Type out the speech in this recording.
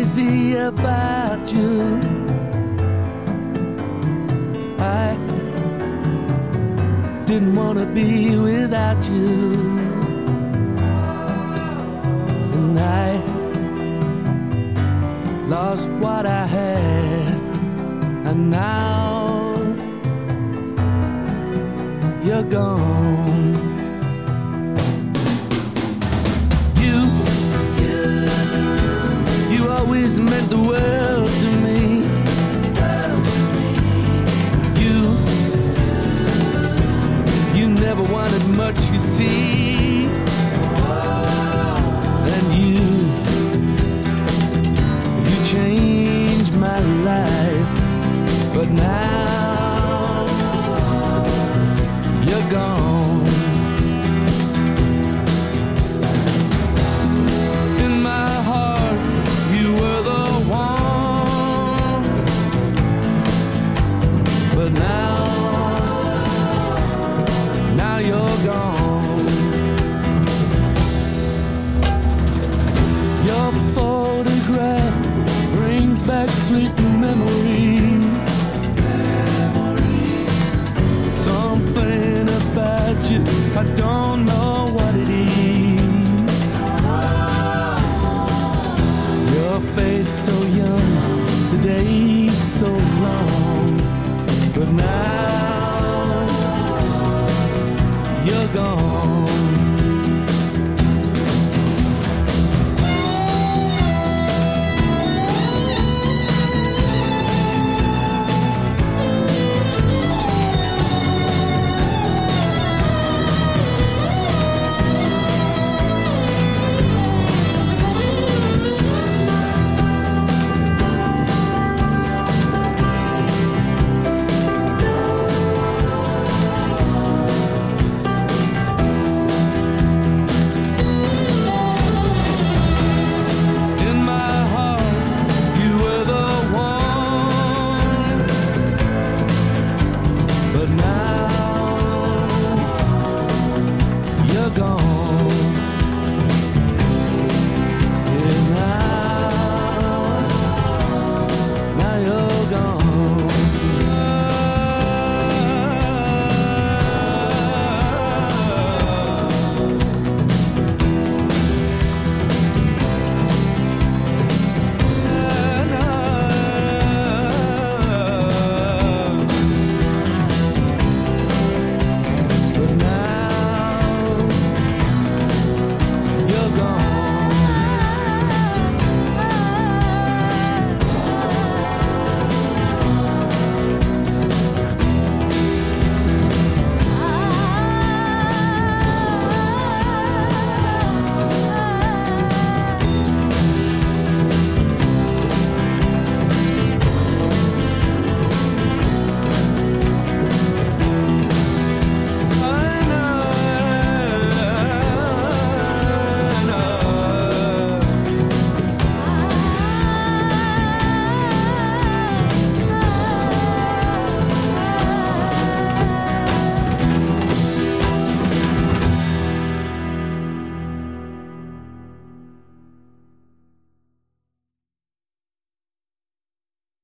crazy about you. I didn't want to be without you. And I lost what I had, and now you're gone. You always meant the world to me. You never wanted much, you see. And you changed my life, but now